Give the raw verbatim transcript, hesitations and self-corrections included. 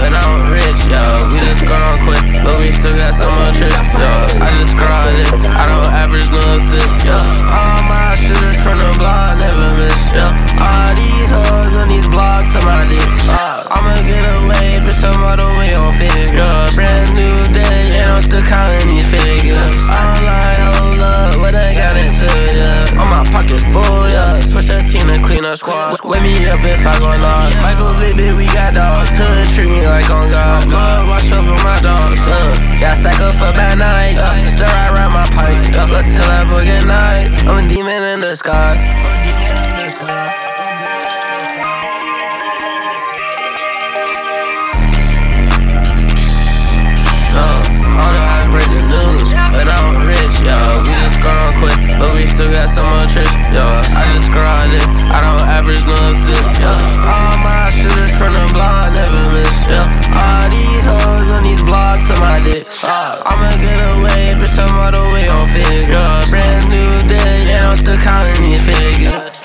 but I'm rich, yo. We just grown quick, but we still got some more tricks, yo. I just scrawled it, I don't average no assist, yo. All my shooters from the block never miss, yo. All these hoes on these blocks to my dick, uh, I'ma get away, bitch, I'm all the way on figure. Brand new day, and I'm still counting these figures. I'm like, hold up, what I got into, yeah. All my pockets full, yeah. Switch that team to clean up squad. Wake me up if I go knock. Michael Vick, we got dogs. Hood treat me like on God. Lord, watch over my dogs. Uh, yeah, stack up for bad nights. Uh, still right around my pipe. Up till I book at night. I'm a demon in disguise. But I'm rich, yo. We just grown quick, but we still got some more tricks, yo. I just scrawled it, I don't average no assist, yo. All my shooters from the block never miss, yo. All these hoes on these blocks to my dick, uh, I'ma get away, bitch, I'm all the way on figure. Brand new day, and I'm still counting these figures.